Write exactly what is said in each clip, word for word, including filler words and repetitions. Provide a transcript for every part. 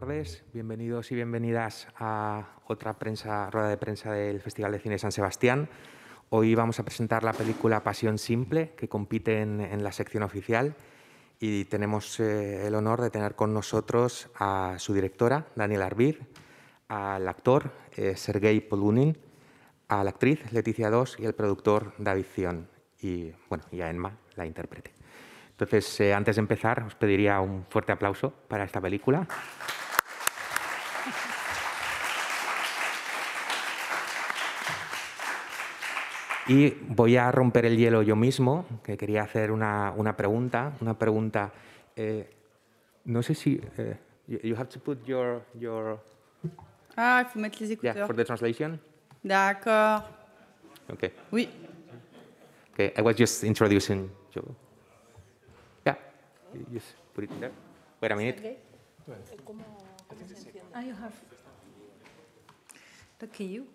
tardes, bienvenidos y bienvenidas a otra prensa, rueda de prensa del Festival de Cine San Sebastián. Hoy vamos a presentar la película Pasión Simple, que compite en, en la sección oficial, y tenemos eh, el honor de tener con nosotros a su directora, Daniela Arbiz, al actor eh, Sergei Polunin, a la actriz Leticia Dos y al productor David Zion, y, bueno, y a Emma, la intérprete. Entonces, eh, antes de empezar, os pediría un fuerte aplauso para esta película. Y voy a romper el hielo yo mismo, que quería hacer una, una pregunta. Una pregunta. Eh, no sé si... Eh, you have to put your... your Ah, il faut mettre les écouteurs. yeah, for the translation. D'accord. Okay. Oui. Okay, I was just introducing you. Yeah, you just put it there. Wait a minute. Ah, you have. Look at you.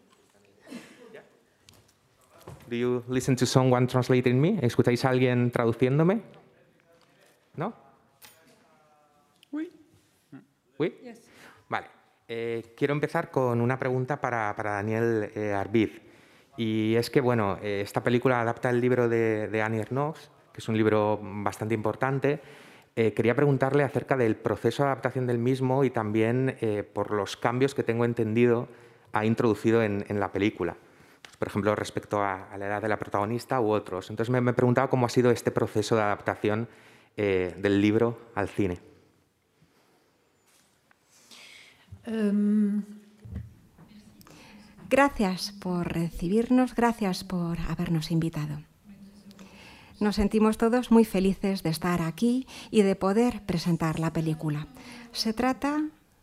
Do you listen to someone translating me? ¿Escucháis a alguien traduciéndome? ¿No? Oui. ¿Oui? Yes. Vale. Eh, quiero empezar con una pregunta para, para Daniel eh, Arbiz. Y es que, bueno, eh, esta película adapta el libro de, de Annie Ernaux, que es un libro bastante importante. Eh, quería preguntarle acerca del proceso de adaptación del mismo y también eh, por los cambios que tengo entendido ha introducido en, en la película. Por ejemplo, respecto a, a la edad de la protagonista u otros. Entonces me, me preguntaba cómo ha sido este proceso de adaptación eh, del libro al cine. Um, gracias por recibirnos, gracias por habernos invitado. Nos sentimos todos muy felices de estar aquí y de poder presentar la película. Se trata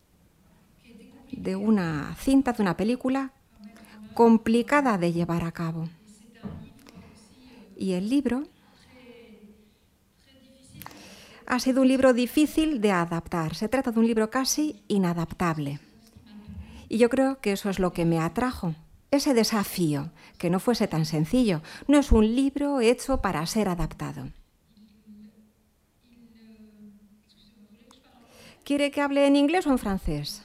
de una cinta, de una película complicada de llevar a cabo. Y el libro ha sido un libro difícil de adaptar. Se trata de un libro casi inadaptable. Y yo creo que eso es lo que me atrajo, ese desafío, que no fuese tan sencillo. No es un libro hecho para ser adaptado. ¿Quiere que hable en inglés o en francés?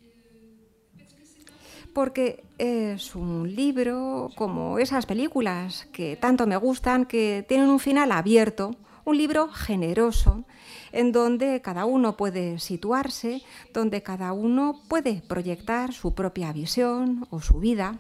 Porque es un libro como esas películas que tanto me gustan, que tienen un final abierto, un libro generoso, en donde cada uno puede situarse, donde cada uno puede proyectar su propia visión o su vida.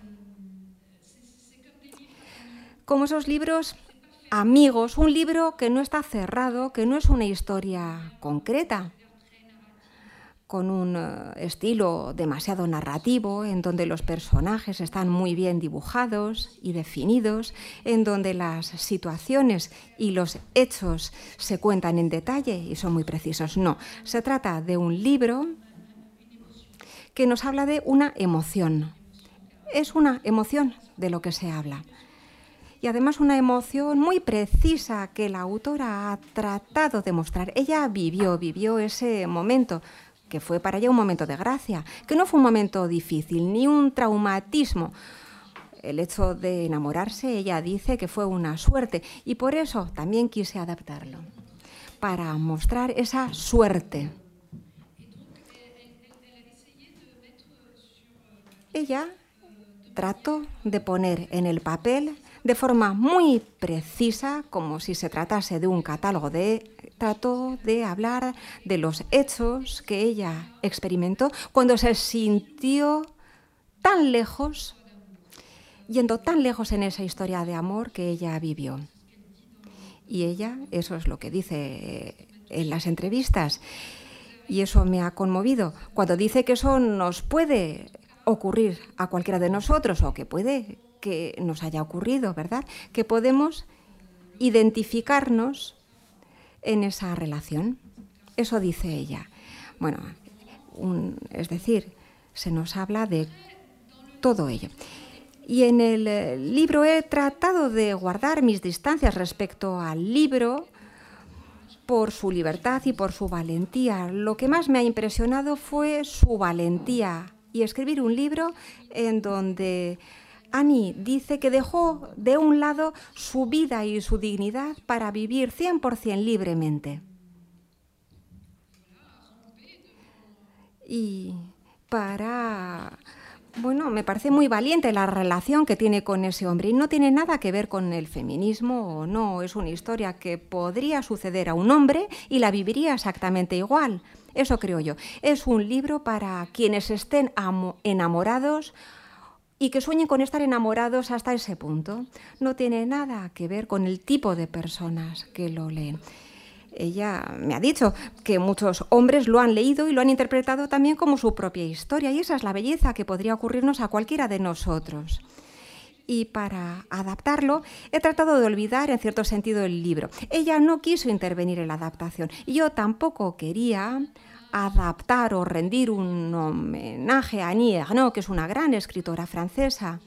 Como esos libros amigos, un libro que no está cerrado, que no es una historia concreta, con un estilo demasiado narrativo, en donde los personajes están muy bien dibujados y definidos, en donde las situaciones y los hechos se cuentan en detalle y son muy precisos. No, se trata de un libro que nos habla de una emoción. Es una emoción de lo que se habla. Y además una emoción muy precisa que la autora ha tratado de mostrar. Ella vivió, vivió ese momento, que fue para ella un momento de gracia, que no fue un momento difícil, ni un traumatismo. El hecho de enamorarse, ella dice que fue una suerte, y por eso también quise adaptarlo, para mostrar esa suerte. Ella trató de poner en el papel de forma muy precisa, como si se tratase de un catálogo, de, trató de hablar de los hechos que ella experimentó cuando se sintió tan lejos, yendo tan lejos en esa historia de amor que ella vivió. Y ella, eso es lo que dice en las entrevistas, y eso me ha conmovido, cuando dice que eso nos puede ocurrir a cualquiera de nosotros, o que puede que nos haya ocurrido, ¿verdad? Que podemos identificarnos en esa relación. Eso dice ella. Bueno, un, es decir, se nos habla de todo ello. Y en el libro he tratado de guardar mis distancias respecto al libro por su libertad y por su valentía. Lo que más me ha impresionado fue su valentía y escribir un libro en donde Annie dice que dejó de un lado su vida y su dignidad para vivir cien por cien libremente. Y para... Bueno, me parece muy valiente la relación que tiene con ese hombre y no tiene nada que ver con el feminismo o no. Es una historia que podría suceder a un hombre y la viviría exactamente igual. Eso creo yo. Es un libro para quienes estén enamorados y que sueñen con estar enamorados hasta ese punto. No tiene nada que ver con el tipo de personas que lo leen. Ella me ha dicho que muchos hombres lo han leído y lo han interpretado también como su propia historia, y esa es la belleza que podría ocurrirnos a cualquiera de nosotros. Y para adaptarlo, he tratado de olvidar en cierto sentido el libro. Ella no quiso intervenir en la adaptación, y yo tampoco quería adaptar o rendir un homenaje a Annie Ernaux, que es una gran escritora francesa.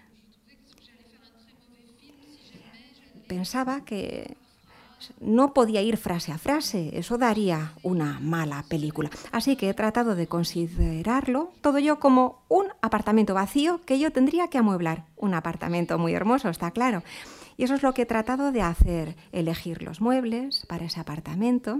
Pensaba que no podía ir frase a frase, eso daría una mala película. Así que he tratado de considerarlo todo yo como un apartamento vacío que yo tendría que amueblar. Un apartamento muy hermoso, está claro. Y eso es lo que he tratado de hacer, elegir los muebles para ese apartamento,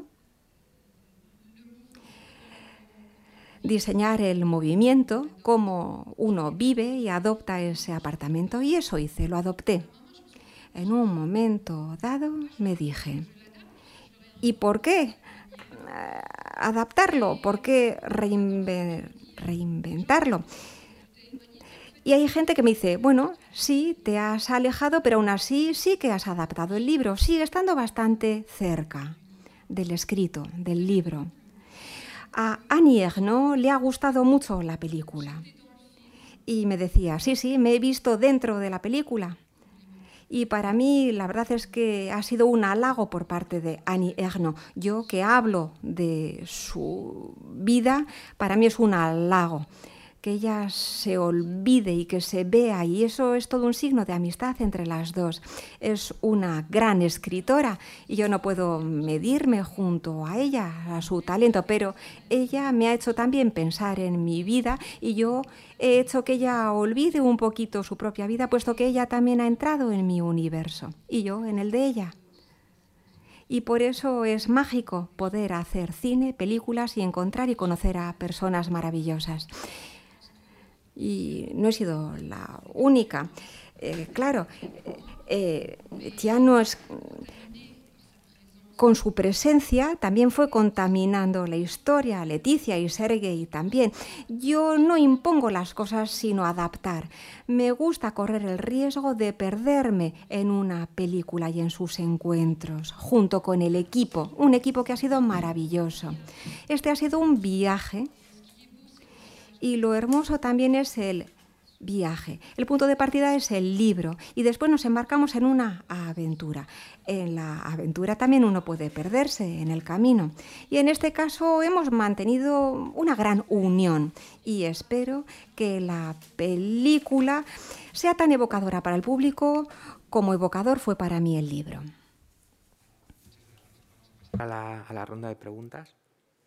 diseñar el movimiento, cómo uno vive y adopta ese apartamento, y eso hice, lo adopté. En un momento dado me dije, ¿y por qué adaptarlo? ¿Por qué reinve- reinventarlo? Y hay gente que me dice, bueno, sí, te has alejado, pero aún así sí que has adaptado el libro, sigue estando bastante cerca del escrito, del libro. A Annie Ernaux le ha gustado mucho la película. Y me decía, sí, sí, me he visto dentro de la película. Y para mí la verdad es que ha sido un halago por parte de Annie Ernaux. Yo que hablo de su vida, para mí es un halago. Que ella se olvide y que se vea, y eso es todo un signo de amistad entre las dos. Es una gran escritora y yo no puedo medirme junto a ella, a su talento, pero ella me ha hecho también pensar en mi vida y yo he hecho que ella olvide un poquito su propia vida, puesto que ella también ha entrado en mi universo y yo en el de ella. Y por eso es mágico poder hacer cine, películas y encontrar y conocer a personas maravillosas. Y no he sido la única. Eh, claro, eh, János, con su presencia, también fue contaminando la historia, Leticia y Sergei también. Yo no impongo las cosas, sino adaptar. Me gusta correr el riesgo de perderme en una película y en sus encuentros, junto con el equipo, un equipo que ha sido maravilloso. Este ha sido un viaje. Y lo hermoso también es el viaje. El punto de partida es el libro y después nos embarcamos en una aventura. En la aventura también uno puede perderse en el camino. Y en este caso hemos mantenido una gran unión y espero que la película sea tan evocadora para el público como evocador fue para mí el libro. A la, a la ronda de preguntas.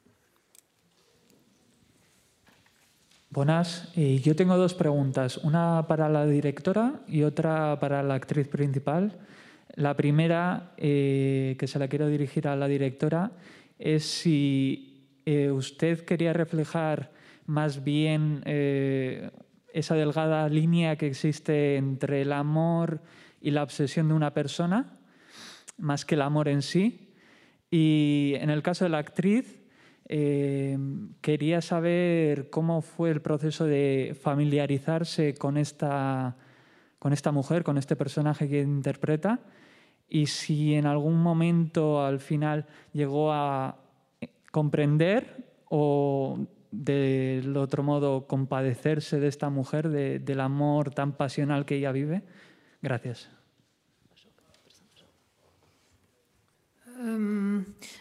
Buenas, eh, yo tengo dos preguntas, una para la directora y otra para la actriz principal. La primera, eh, que se la quiero dirigir a la directora, es si eh, usted quería reflejar más bien eh, esa delgada línea que existe entre el amor y la obsesión de una persona, más que el amor en sí. Y en el caso de la actriz, Eh, quería saber cómo fue el proceso de familiarizarse con esta, con esta mujer, con este personaje que interpreta, y si en algún momento al final llegó a comprender o del otro modo compadecerse de esta mujer, de, del amor tan pasional que ella vive. Gracias. Um,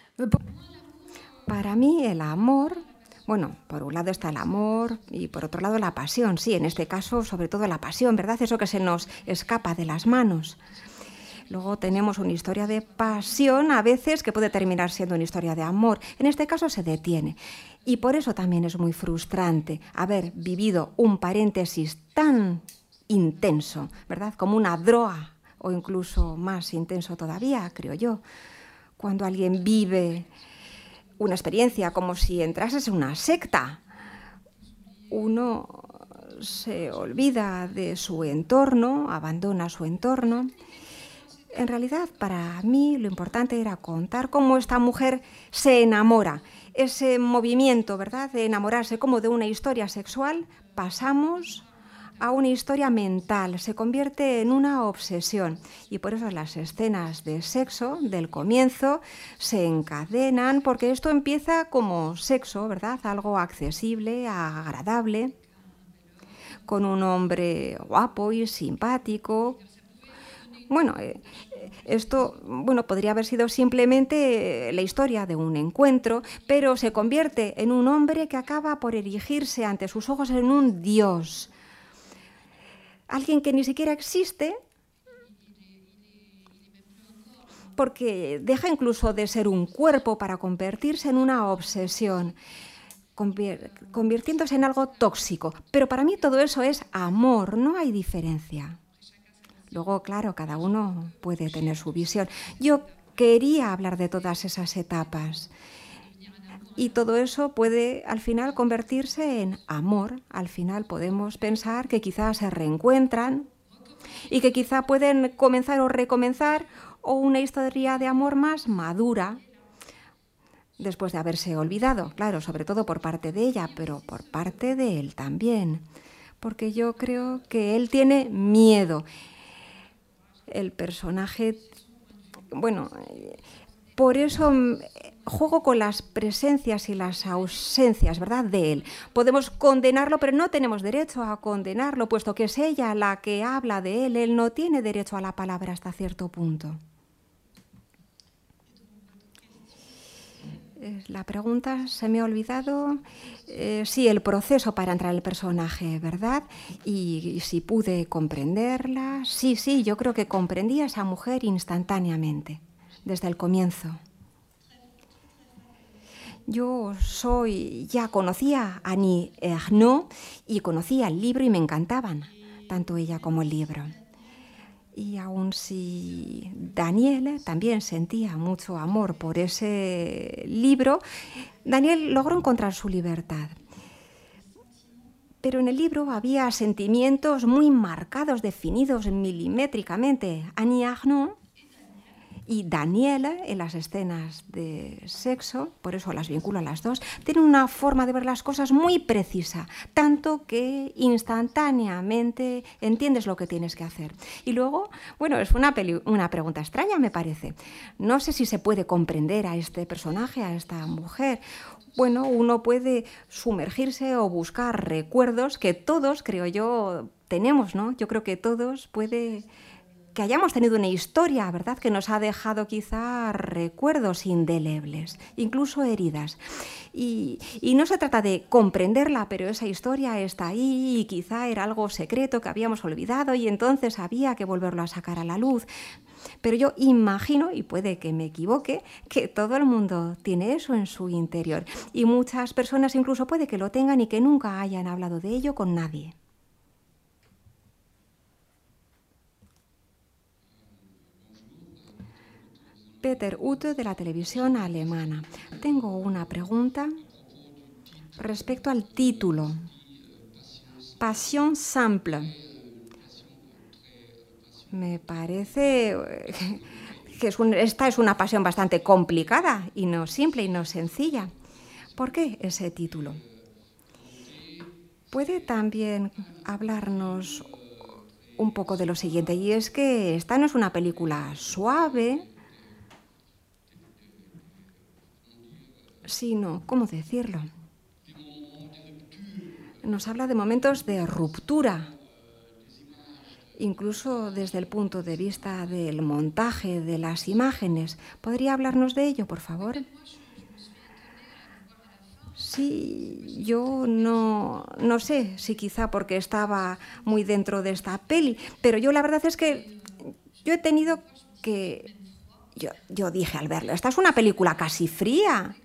Para mí el amor, bueno, por un lado está el amor y por otro lado la pasión. Sí, en este caso sobre todo la pasión, ¿verdad? Eso que se nos escapa de las manos. Luego tenemos una historia de pasión a veces que puede terminar siendo una historia de amor. En este caso se detiene. Y por eso también es muy frustrante haber vivido un paréntesis tan intenso, ¿verdad? Como una droga o incluso más intenso todavía, creo yo. Cuando alguien vive una experiencia como si entrases en una secta, uno se olvida de su entorno, abandona su entorno. En realidad, para mí lo importante era contar cómo esta mujer se enamora. Ese movimiento, ¿verdad?, de enamorarse como de una historia sexual, pasamos a una historia mental, se convierte en una obsesión. Y por eso las escenas de sexo del comienzo se encadenan, porque esto empieza como sexo, ¿verdad?, algo accesible, agradable, con un hombre guapo y simpático. Bueno, eh, esto bueno, podría haber sido simplemente la historia de un encuentro, pero se convierte en un hombre que acaba por erigirse ante sus ojos en un dios. Alguien que ni siquiera existe, porque deja incluso de ser un cuerpo para convertirse en una obsesión, convirtiéndose en algo tóxico. Pero para mí todo eso es amor, no hay diferencia. Luego, claro, cada uno puede tener su visión. Yo quería hablar de todas esas etapas. Y todo eso puede al final convertirse en amor. Al final podemos pensar que quizás se reencuentran y que quizá pueden comenzar o recomenzar, o una historia de amor más madura después de haberse olvidado, claro, sobre todo por parte de ella, pero por parte de él también. Porque yo creo que él tiene miedo. El personaje, bueno, por eso juego con las presencias y las ausencias, ¿verdad?, de él. Podemos condenarlo, pero no tenemos derecho a condenarlo, puesto que es ella la que habla de él. Él no tiene derecho a la palabra hasta cierto punto. La pregunta se me ha olvidado. Eh, sí, el proceso para entrar en el personaje, ¿verdad? Y, y si pude comprenderla. Sí, sí, yo creo que comprendí a esa mujer instantáneamente, desde el comienzo. Yo soy, ya conocía a Annie Ernaux y conocía el libro y me encantaban, tanto ella como el libro. Y aun si Daniel también sentía mucho amor por ese libro, Daniel logró encontrar su libertad. Pero en el libro había sentimientos muy marcados, definidos milimétricamente. Annie Ernaux y Daniel, en las escenas de sexo, por eso las vinculo a las dos, tienen una forma de ver las cosas muy precisa, tanto que instantáneamente entiendes lo que tienes que hacer. Y luego, bueno, es una, peli- una pregunta extraña, me parece. No sé si se puede comprender a este personaje, a esta mujer. Bueno, uno puede sumergirse o buscar recuerdos que todos, creo yo, tenemos, ¿no? Yo creo que todos puede... que hayamos tenido una historia, ¿verdad?, que nos ha dejado quizá recuerdos indelebles, incluso heridas. Y, y no se trata de comprenderla, pero esa historia está ahí y quizá era algo secreto que habíamos olvidado y entonces había que volverlo a sacar a la luz. Pero yo imagino, y puede que me equivoque, que todo el mundo tiene eso en su interior. Y muchas personas incluso puede que lo tengan y que nunca hayan hablado de ello con nadie. Peter Ute, de la televisión alemana. Tengo una pregunta respecto al título. Passion simple. Me parece que es un, esta es una pasión bastante complicada y no simple y no sencilla. ¿Por qué ese título? ¿Puede también hablarnos un poco de lo siguiente? Y es que esta no es una película suave, sino, ¿cómo decirlo? Nos habla de momentos de ruptura, incluso desde el punto de vista del montaje de las imágenes. ¿Podría hablarnos de ello, por favor? Sí, yo no, no sé si quizá porque estaba muy dentro de esta peli, pero yo la verdad es que yo he tenido que... Yo, yo dije al verlo, esta es una película casi fría.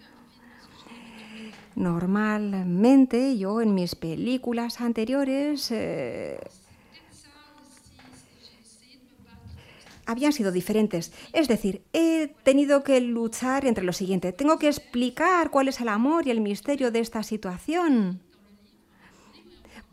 Normalmente yo en mis películas anteriores eh, habían sido diferentes. Es decir, he tenido que luchar entre lo siguiente. Tengo que explicar cuál es el amor y el misterio de esta situación.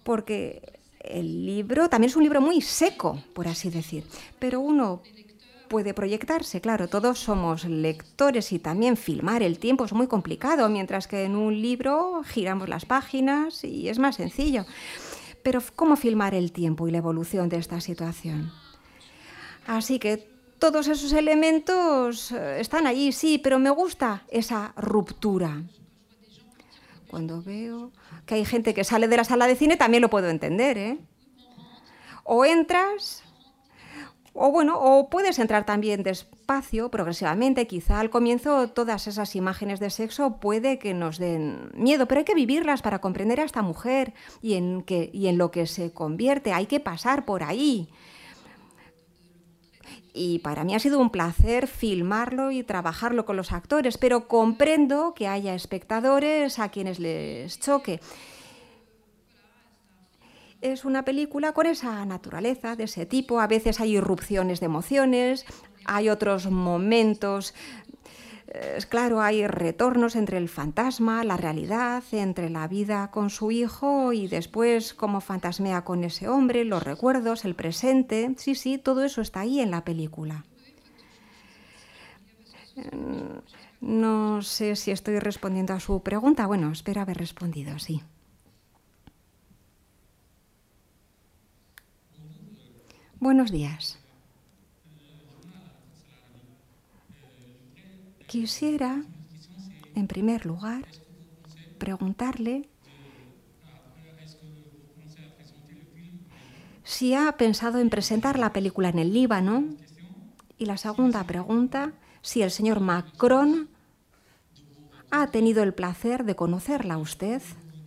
porque el libro también es un libro muy seco, por así decir, pero uno puede proyectarse, claro, todos somos lectores y también filmar el tiempo es muy complicado, mientras que en un libro giramos las páginas y es más sencillo. Pero ¿cómo filmar el tiempo y la evolución de esta situación? Así que todos esos elementos están allí, sí, pero me gusta esa ruptura. Cuando veo que hay gente que sale de la sala de cine, también lo puedo entender, ¿eh? O entras... O bueno, o puedes entrar también despacio, progresivamente, quizá al comienzo todas esas imágenes de sexo puede que nos den miedo, pero hay que vivirlas para comprender a esta mujer y en, que, y en lo que se convierte, hay que pasar por ahí. Y para mí ha sido un placer filmarlo y trabajarlo con los actores, pero comprendo que haya espectadores a quienes les choque. Es una película con esa naturaleza, de ese tipo. A veces hay irrupciones de emociones, hay otros momentos, eh, claro, hay retornos entre el fantasma, la realidad, entre la vida con su hijo y después cómo fantasmea con ese hombre, los recuerdos, el presente. Sí, sí, todo eso está ahí en la película. No sé si estoy respondiendo a su pregunta. Bueno, espero haber respondido, sí. Buenos días. Quisiera, en primer lugar, preguntarle si ha pensado en presentar la película en el Líbano. Y la segunda pregunta, si el señor Macron ha tenido el placer de conocerla a usted.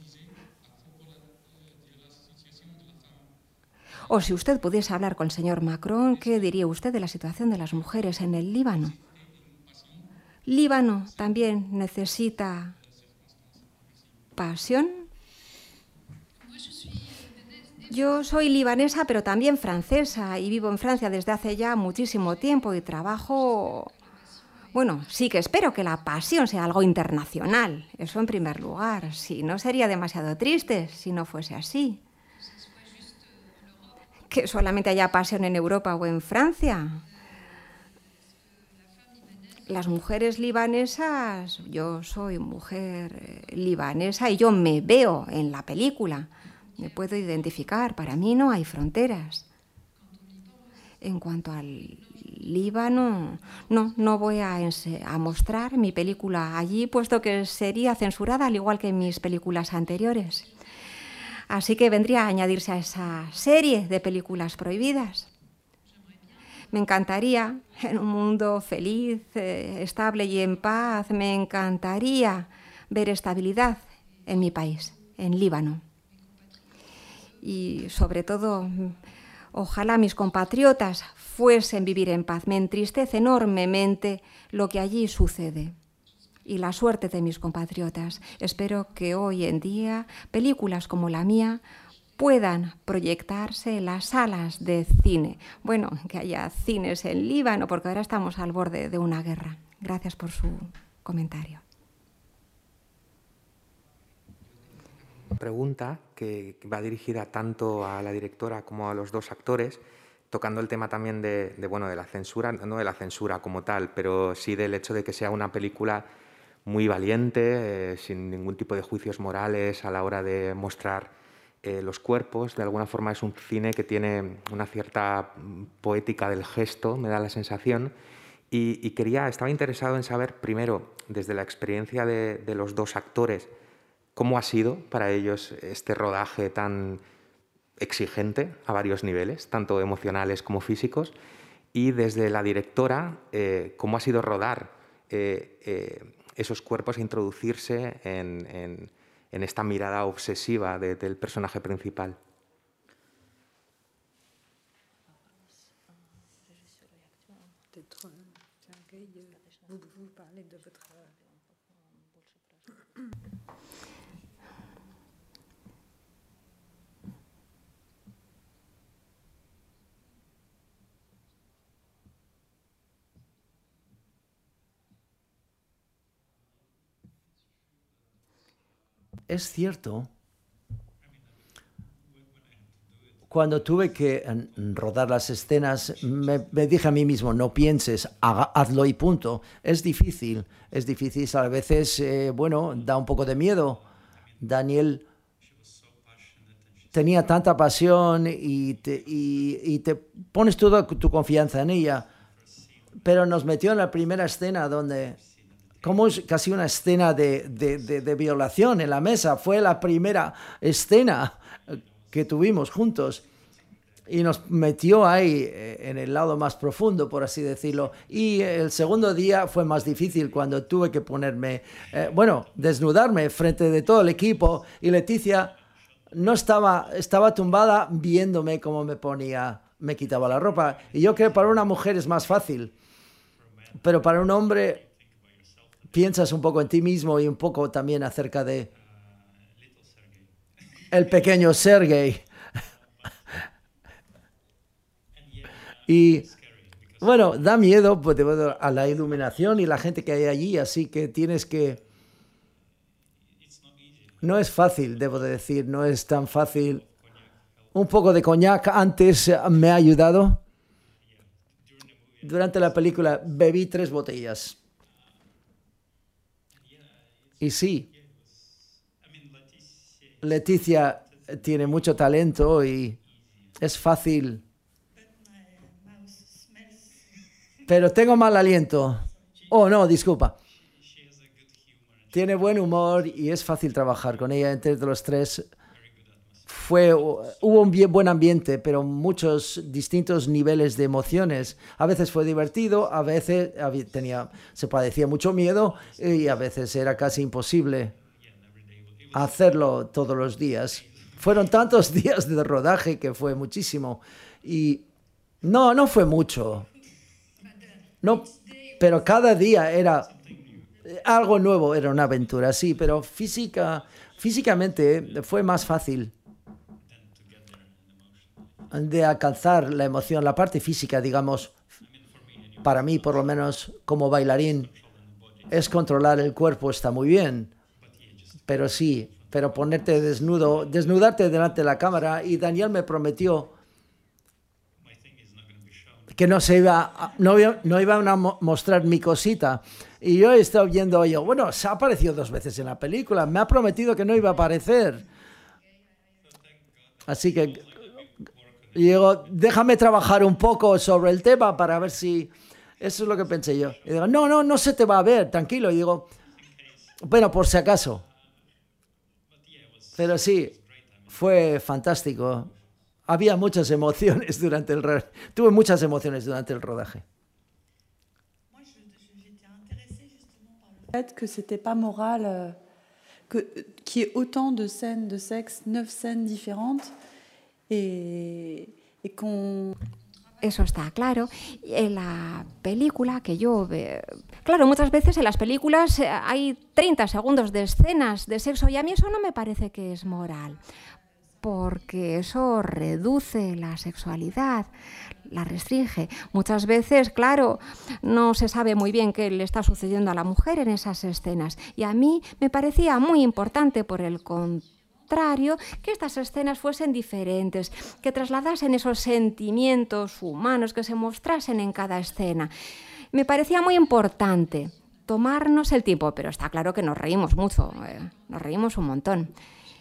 O si usted pudiese hablar con el señor Macron, ¿qué diría usted de la situación de las mujeres en el Líbano? ¿Líbano también necesita pasión? Yo soy libanesa, pero también francesa, y vivo en Francia desde hace ya muchísimo tiempo y trabajo... Bueno, sí que espero que la pasión sea algo internacional, eso en primer lugar. Si no, sería demasiado triste si no fuese así. Que solamente haya pasión en Europa o en Francia. Las mujeres libanesas, yo soy mujer libanesa y yo me veo en la película, me puedo identificar, para mí no hay fronteras. En cuanto al Líbano, no, no voy a, a mostrar mi película allí, puesto que sería censurada al igual que mis películas anteriores. Así que vendría a añadirse a esa serie de películas prohibidas. Me encantaría, en un mundo feliz, eh, estable y en paz, me encantaría ver estabilidad en mi país, en Líbano. Y sobre todo, ojalá mis compatriotas fuesen vivir en paz. Me entristece enormemente lo que allí sucede. Y la suerte de mis compatriotas. Espero que hoy en día películas como la mía puedan proyectarse en las salas de cine. Bueno, que haya cines en Líbano, porque ahora estamos al borde de una guerra. Gracias por su comentario. Pregunta que va dirigida tanto a la directora como a los dos actores, tocando el tema también de, de, bueno, de la censura, no de la censura como tal, pero sí del hecho de que sea una película muy valiente, eh, sin ningún tipo de juicios morales a la hora de mostrar eh, los cuerpos. De alguna forma es un cine que tiene una cierta poética del gesto, me da la sensación. Y, y quería, estaba interesado en saber, primero, desde la experiencia de, de los dos actores, cómo ha sido para ellos este rodaje tan exigente a varios niveles, tanto emocionales como físicos, y desde la directora, eh, cómo ha sido rodar eh, eh, esos cuerpos e introducirse en, en, en esta mirada obsesiva de, del personaje principal. Es cierto cuando tuve que rodar las escenas, me, me dije a mí mismo, no pienses, haga, hazlo y punto. Es difícil, es difícil, a veces, eh, bueno, da un poco de miedo. Daniel tenía tanta pasión y te, y, y te pones toda tu confianza en ella, pero nos metió en la primera escena donde, como es casi una escena de, de, de, de violación en la mesa, fue la primera escena que tuvimos juntos y nos metió ahí en el lado más profundo, por así decirlo. Y el segundo día fue más difícil cuando tuve que ponerme, eh, bueno, desnudarme frente de todo el equipo y Leticia no estaba, estaba tumbada viéndome cómo me ponía, me quitaba la ropa. Y yo creo que para una mujer es más fácil, pero para un hombre piensas un poco en ti mismo y un poco también acerca de el pequeño Sergei. Y bueno, da miedo pues, a la iluminación y la gente que hay allí, así que tienes que... No es fácil, debo de decir, no es tan fácil. Un poco de coñac antes me ha ayudado. Durante la película bebí tres botellas. Y sí, Leticia tiene mucho talento y es fácil. Pero tengo mal aliento. Oh, no, disculpa. Tiene buen humor y es fácil trabajar con ella. Entre los tres fue, hubo un bien, buen ambiente, pero muchos distintos niveles de emociones. A veces fue divertido, a veces tenía, se padecía mucho miedo y a veces era casi imposible hacerlo todos los días. Fueron tantos días de rodaje que fue muchísimo. Y no, no fue mucho. No, pero cada día era algo nuevo, era una aventura, sí, pero física, físicamente fue más fácil de alcanzar la emoción, la parte física, digamos, para mí, por lo menos, como bailarín, es controlar el cuerpo, está muy bien, pero sí, pero ponerte desnudo, desnudarte delante de la cámara, y Daniel me prometió que no se iba, no iba, no iban a mostrar mi cosita. Y yo he estado viendo, yo, bueno, se ha aparecido dos veces en la película, me ha prometido que no iba a aparecer. Así que, y digo, déjame trabajar un poco sobre el tema para ver si... Eso es lo que pensé yo. Y digo, no, no, no se te va a ver, tranquilo. Y digo, bueno, por si acaso. Pero sí, fue fantástico. Había muchas emociones durante el rodaje. Tuve muchas emociones durante el rodaje. Que c'était pas moral, euh, que, qu'il y ait autant de scènes de sexe, neuf scènes différentes, et, et qu'on... Eso está claro. En la película que yo... Eh, claro, muchas veces en las películas hay treinta segundos de escenas de sexo y a mí eso no me parece que es moral, porque eso reduce la sexualidad, la restringe. Muchas veces, claro, no se sabe muy bien qué le está sucediendo a la mujer en esas escenas. Y a mí me parecía muy importante, por el contrario, que estas escenas fuesen diferentes, que trasladasen esos sentimientos humanos, que se mostrasen en cada escena. Me parecía muy importante tomarnos el tiempo, pero está claro que nos reímos mucho, eh, nos reímos un montón.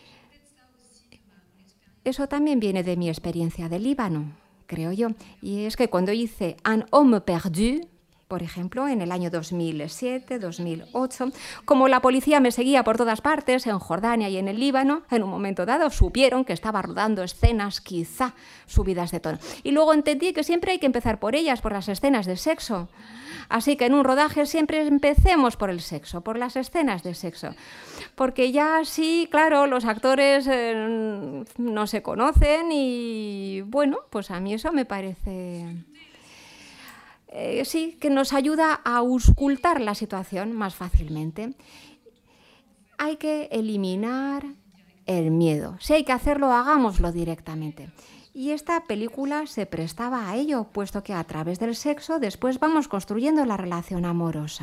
Eso también viene de mi experiencia de Líbano, creo yo. Y es que cuando hice Un homme perdu, por ejemplo, en el año dos mil siete, dos mil ocho, como la policía me seguía por todas partes, en Jordania y en el Líbano, en un momento dado supieron que estaba rodando escenas quizá subidas de tono. Y luego entendí que siempre hay que empezar por ellas, por las escenas de sexo. Así que en un rodaje siempre empecemos por el sexo, por las escenas de sexo. Porque ya sí, claro, los actores eh, no se conocen y, bueno, pues a mí eso me parece... Eh, sí, que nos ayuda a auscultar la situación más fácilmente. Hay que eliminar el miedo. Si hay que hacerlo, hagámoslo directamente. Y esta película se prestaba a ello, puesto que a través del sexo después vamos construyendo la relación amorosa.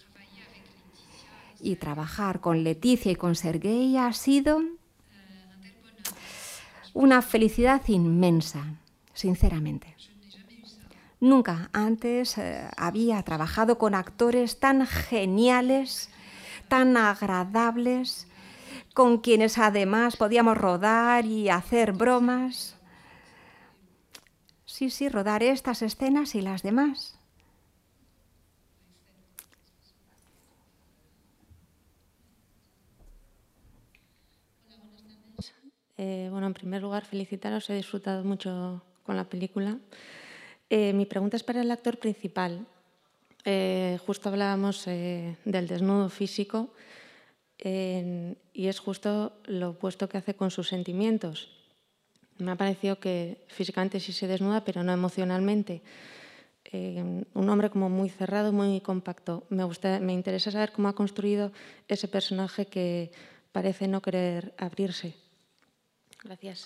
Y trabajar con Leticia y con Sergei ha sido una felicidad inmensa, sinceramente. Nunca antes eh, había trabajado con actores tan geniales, tan agradables, con quienes además podíamos rodar y hacer bromas. Sí, sí, rodar estas escenas y las demás. Eh, bueno, en primer lugar, felicitaros, he disfrutado mucho con la película. Eh, mi pregunta es para el actor principal. Eh, justo hablábamos eh, del desnudo físico eh, y es justo lo opuesto que hace con sus sentimientos. Me ha parecido que físicamente sí se desnuda, pero no emocionalmente. Eh, un hombre como muy cerrado, muy compacto. Me, gusta, me interesa saber cómo ha construido ese personaje que parece no querer abrirse. Gracias.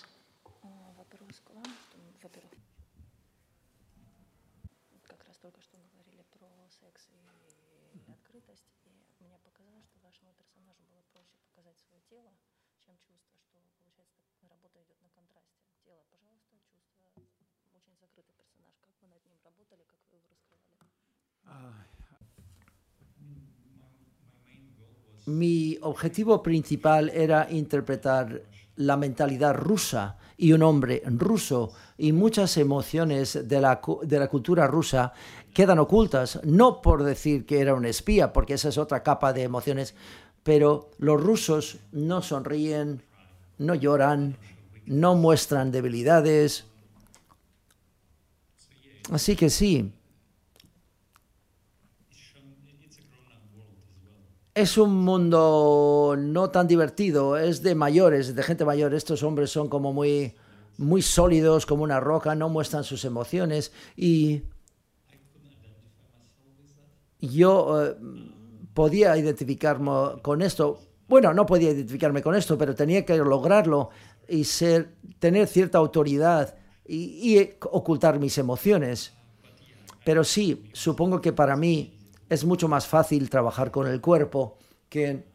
Mi objetivo principal era interpretar la mentalidad rusa y un hombre ruso, y muchas emociones de la, de la cultura rusa quedan ocultas, no por decir que era un espía, porque esa es otra capa de emociones, pero los rusos no sonríen, no lloran, no muestran debilidades. Así que sí, es un mundo no tan divertido, es de mayores, de gente mayor. Estos hombres son como muy, muy sólidos, como una roca, no muestran sus emociones. Y yo eh, podía identificarme con esto. Bueno, no podía identificarme con esto, pero tenía que lograrlo y ser, tener cierta autoridad y, y ocultar mis emociones. Pero sí, supongo que para mí es mucho más fácil trabajar con el cuerpo que,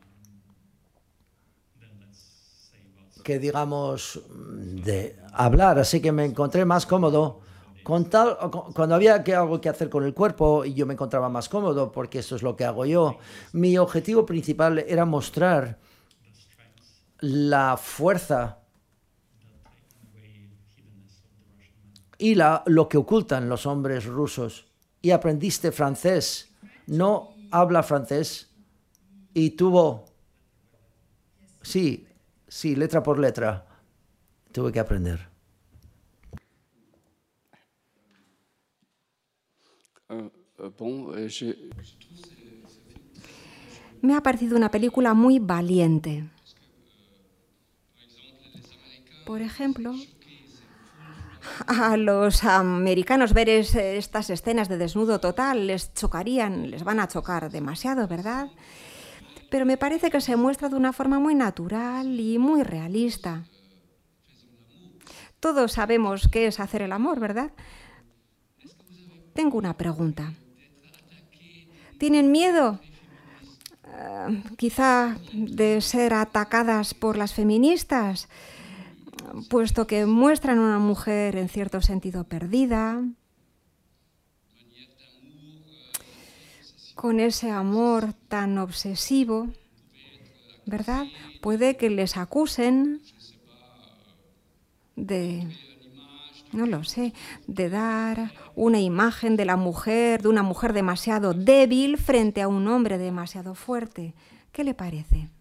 que digamos, de hablar. Así que me encontré más cómodo. Con tal, cuando había que, algo que hacer con el cuerpo, yo me encontraba más cómodo porque esto es lo que hago yo. Mi objetivo principal era mostrar la fuerza y la, lo que ocultan los hombres rusos. Y aprendiste francés. No habla francés y tuvo, sí, sí, letra por letra, tuve que aprender. Me ha parecido una película muy valiente. Por ejemplo, a los americanos ver es, estas escenas de desnudo total les chocarían, les van a chocar demasiado, ¿verdad? Pero me parece que se muestra de una forma muy natural y muy realista. Todos sabemos qué es hacer el amor, ¿verdad? Tengo una pregunta. ¿Tienen miedo? Uh, quizá de ser atacadas por las feministas, puesto que muestran a una mujer en cierto sentido perdida, con ese amor tan obsesivo, ¿verdad? Puede que les acusen de, no lo sé, de dar una imagen de la mujer, de una mujer demasiado débil frente a un hombre demasiado fuerte. ¿Qué le parece?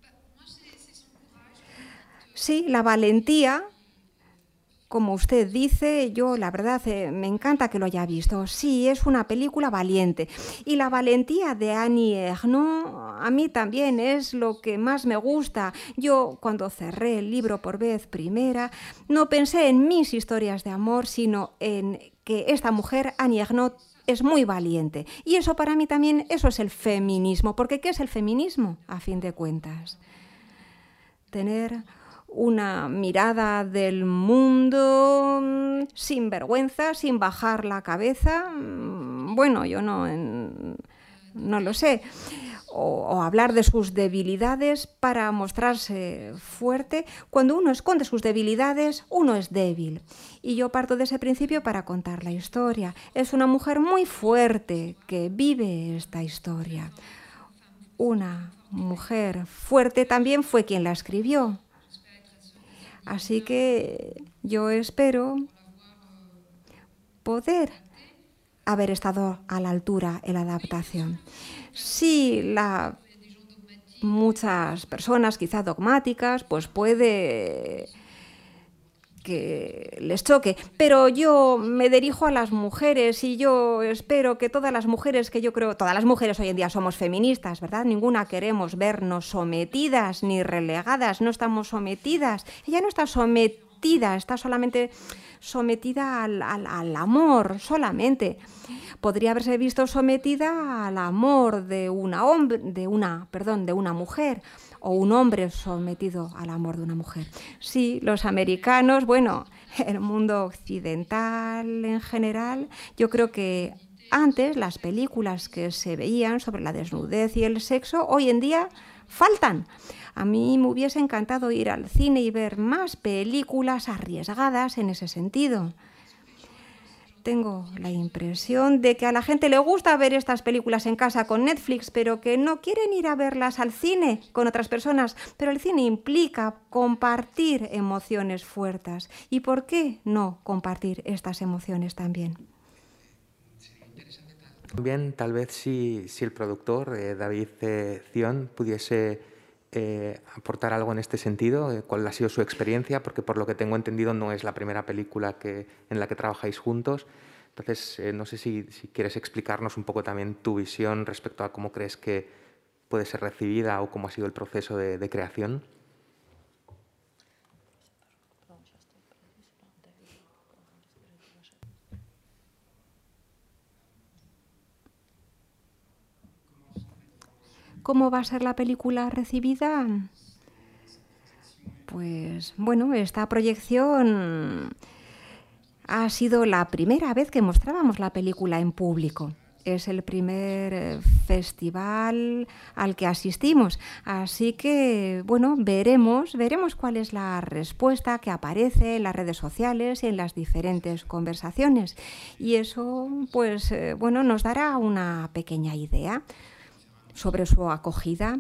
Sí, la valentía, como usted dice, yo la verdad eh, me encanta que lo haya visto. Sí, es una película valiente. Y la valentía de Annie Ernaux a mí también es lo que más me gusta. Yo cuando cerré el libro por vez primera, no pensé en mis historias de amor, sino en que esta mujer, Annie Ernaux, es muy valiente. Y eso para mí también, eso es el feminismo. Porque ¿qué es el feminismo, a fin de cuentas? Tener una mirada del mundo sin vergüenza, sin bajar la cabeza. Bueno, yo no, no lo sé. o, o hablar de sus debilidades para mostrarse fuerte. Cuando uno esconde sus debilidades, uno es débil. Y yo parto de ese principio para contar la historia. Es una mujer muy fuerte que vive esta historia. Una mujer fuerte también fue quien la escribió. Así que yo espero poder haber estado a la altura en la adaptación. Sí, la, muchas personas, quizá dogmáticas, pues puede que les choque, pero yo me dirijo a las mujeres y yo espero que todas las mujeres que yo creo, todas las mujeres hoy en día somos feministas, ¿verdad? Ninguna queremos vernos sometidas ni relegadas, no estamos sometidas. Ella no está sometida, está solamente sometida al, al, al amor, solamente. Podría haberse visto sometida al amor de una hombre, de una, perdón, de una mujer, o un hombre sometido al amor de una mujer. Sí, los americanos, bueno, el mundo occidental en general, yo creo que antes las películas que se veían sobre la desnudez y el sexo, hoy en día faltan. A mí me hubiese encantado ir al cine y ver más películas arriesgadas en ese sentido. Tengo la impresión de que a la gente le gusta ver estas películas en casa con Netflix, pero que no quieren ir a verlas al cine con otras personas. Pero el cine implica compartir emociones fuertes. ¿Y por qué no compartir estas emociones también? También, tal vez, si, si el productor, eh, David eh, Zion, pudiese eh, aportar algo en este sentido, eh, cuál ha sido su experiencia, porque por lo que tengo entendido no es la primera película que, en la que trabajáis juntos. Entonces, eh, no sé si, si quieres explicarnos un poco también tu visión respecto a cómo crees que puede ser recibida o cómo ha sido el proceso de, de creación. ¿Cómo va a ser la película recibida? Pues bueno, esta proyección ha sido la primera vez que mostrábamos la película en público. Es el primer festival al que asistimos. Así que, bueno, veremos, veremos cuál es la respuesta que aparece en las redes sociales y en las diferentes conversaciones. Y eso, pues, bueno, nos dará una pequeña idea sobre su acogida.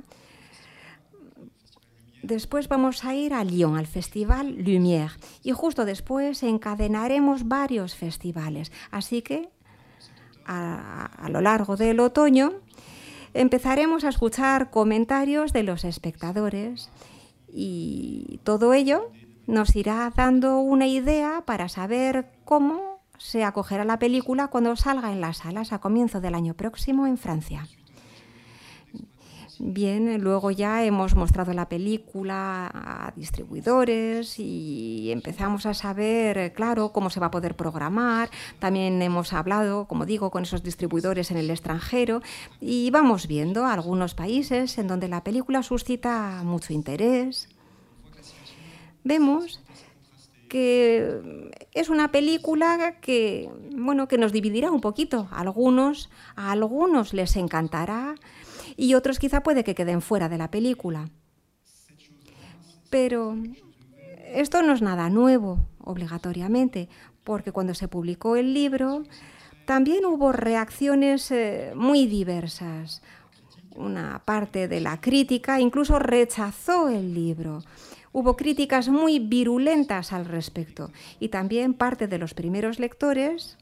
Después vamos a ir a Lyon, al Festival Lumière, y justo después encadenaremos varios festivales. Así que a, a lo largo del otoño empezaremos a escuchar comentarios de los espectadores y todo ello nos irá dando una idea para saber cómo se acogerá la película cuando salga en las salas a comienzo del año próximo en Francia. Bien, luego ya hemos mostrado la película a distribuidores y empezamos a saber, claro, cómo se va a poder programar. También hemos hablado, como digo, con esos distribuidores en el extranjero y vamos viendo algunos países en donde la película suscita mucho interés. Vemos que es una película que, bueno, que nos dividirá un poquito. A algunos, a algunos les encantará y otros quizá puede que queden fuera de la película. Pero esto no es nada nuevo, obligatoriamente, porque cuando se publicó el libro también hubo reacciones eh, muy diversas. Una parte de la crítica incluso rechazó el libro. Hubo críticas muy virulentas al respecto y también parte de los primeros lectores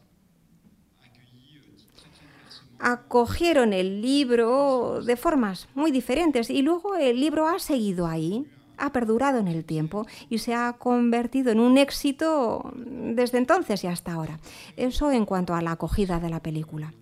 acogieron el libro de formas muy diferentes y luego el libro ha seguido ahí, ha perdurado en el tiempo y se ha convertido en un éxito desde entonces y hasta ahora. Eso en cuanto a la acogida de la película.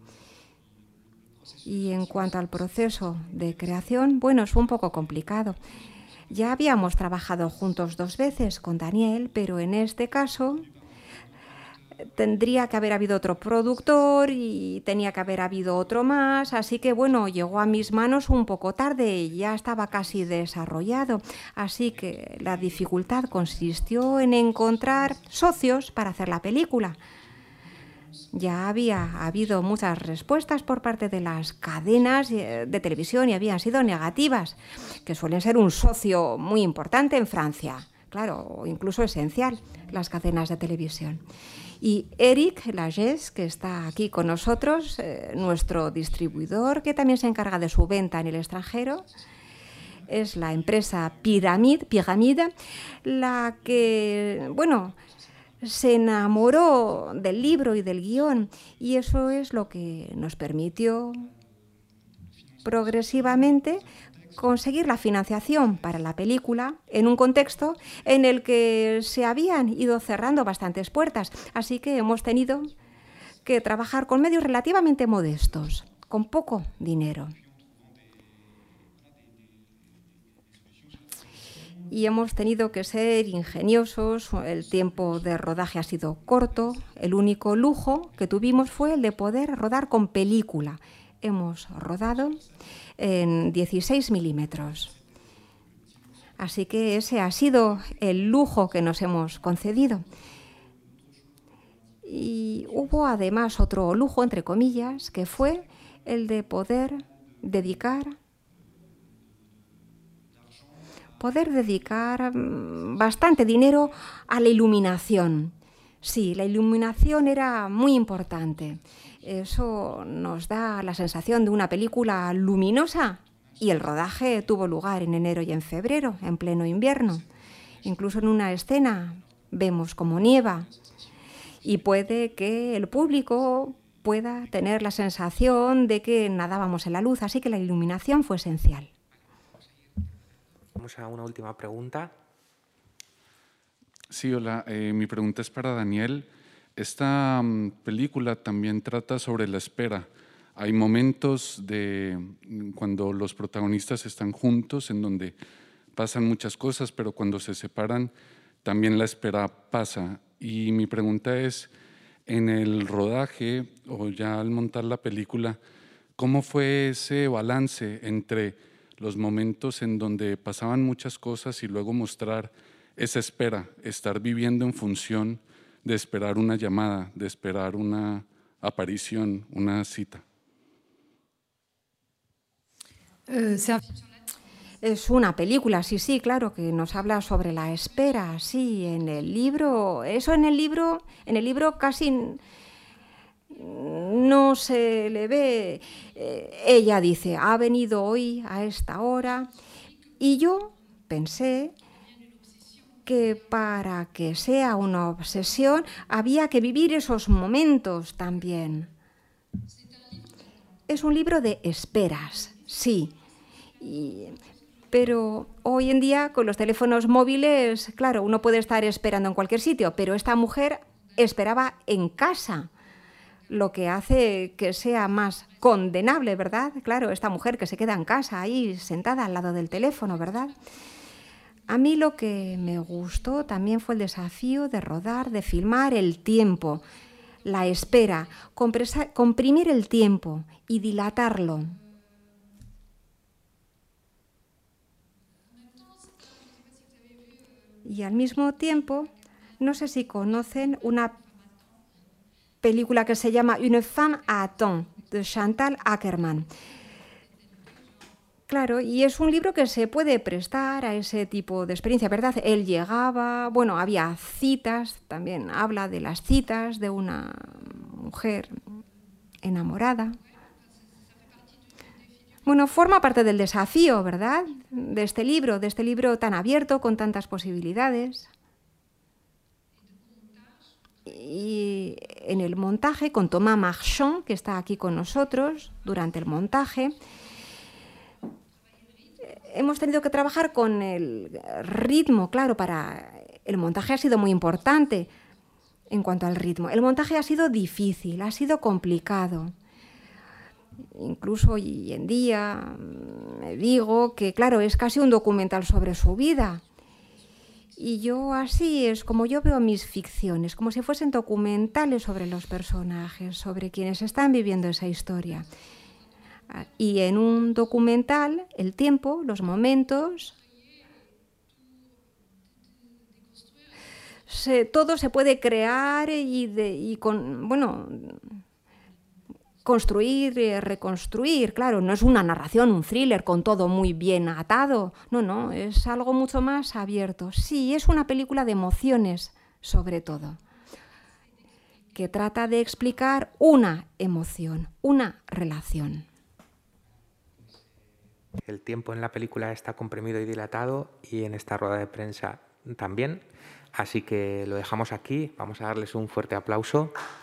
Y en cuanto al proceso de creación, bueno, es un poco complicado. Ya habíamos trabajado juntos dos veces con Daniel, pero en este caso tendría que haber habido otro productor y tenía que haber habido otro más, así que bueno, llegó a mis manos un poco tarde, ya estaba casi desarrollado, así que la dificultad consistió en encontrar socios para hacer la película. Ya había habido muchas respuestas por parte de las cadenas de televisión y habían sido negativas, que suelen ser un socio muy importante en Francia, claro, incluso esencial, las cadenas de televisión. Y Eric Lagés, que está aquí con nosotros, eh, nuestro distribuidor, que también se encarga de su venta en el extranjero, es la empresa Pyramid, Pyramid, la que, bueno, se enamoró del libro y del guión, y eso es lo que nos permitió progresivamente conseguir la financiación para la película en un contexto en el que se habían ido cerrando bastantes puertas, así que hemos tenido que trabajar con medios relativamente modestos, con poco dinero. Y hemos tenido que ser ingeniosos, el tiempo de rodaje ha sido corto, el único lujo que tuvimos fue el de poder rodar con película. Hemos rodado en dieciséis milímetros. Así que ese ha sido el lujo que nos hemos concedido. Y hubo además otro lujo, entre comillas, que fue el de poder dedicar poder dedicar bastante dinero a la iluminación. Sí, la iluminación era muy importante. Eso nos da la sensación de una película luminosa y el rodaje tuvo lugar en enero y en febrero, en pleno invierno. Incluso en una escena vemos como nieva y puede que el público pueda tener la sensación de que nadábamos en la luz, así que la iluminación fue esencial. Vamos a una última pregunta. Sí, hola. Eh, mi pregunta es para Daniel. Esta um, película también trata sobre la espera. Hay momentos de cuando los protagonistas están juntos en donde pasan muchas cosas, pero cuando se separan también la espera pasa. Y mi pregunta es, en el rodaje o ya al montar la película, ¿cómo fue ese balance entre los momentos en donde pasaban muchas cosas y luego mostrar esa espera, estar viviendo en función de esperar una llamada, de esperar una aparición, una cita? Es una película, sí, sí, claro, que nos habla sobre la espera, sí, en el libro, eso en el libro, en el libro casi no se le ve. Eh, ella dice, ha venido hoy a esta hora, y yo pensé que para que sea una obsesión había que vivir esos momentos también. Es un libro de esperas, sí, y, pero hoy en día con los teléfonos móviles, claro, uno puede estar esperando en cualquier sitio, pero esta mujer esperaba en casa, lo que hace que sea más condenable, ¿verdad? Claro, esta mujer que se queda en casa ahí sentada al lado del teléfono, ¿verdad? A mí lo que me gustó también fue el desafío de rodar, de filmar el tiempo, la espera, comprimir el tiempo y dilatarlo. Y al mismo tiempo, no sé si conocen una película que se llama Une femme attend, de Chantal Akerman. Claro, y es un libro que se puede prestar a ese tipo de experiencia, ¿verdad? Él llegaba, bueno, había citas, también habla de las citas de una mujer enamorada. Bueno, forma parte del desafío, ¿verdad? De este libro, de este libro tan abierto, con tantas posibilidades. Y en el montaje, con Thomas Marchand, que está aquí con nosotros durante el montaje, hemos tenido que trabajar con el ritmo, claro, para el montaje ha sido muy importante en cuanto al ritmo. El montaje ha sido difícil, ha sido complicado. Incluso hoy en día me digo que, claro, es casi un documental sobre su vida. Y yo así es como yo veo mis ficciones, como si fuesen documentales sobre los personajes, sobre quienes están viviendo esa historia. Y en un documental, el tiempo, los momentos, se, todo se puede crear y, de, y con, bueno, construir, y reconstruir. Claro, no es una narración, un thriller con todo muy bien atado. No, no, es algo mucho más abierto. Sí, es una película de emociones, sobre todo, que trata de explicar una emoción, una relación. El tiempo en la película está comprimido y dilatado y en esta rueda de prensa también. Así que lo dejamos aquí. Vamos a darles un fuerte aplauso.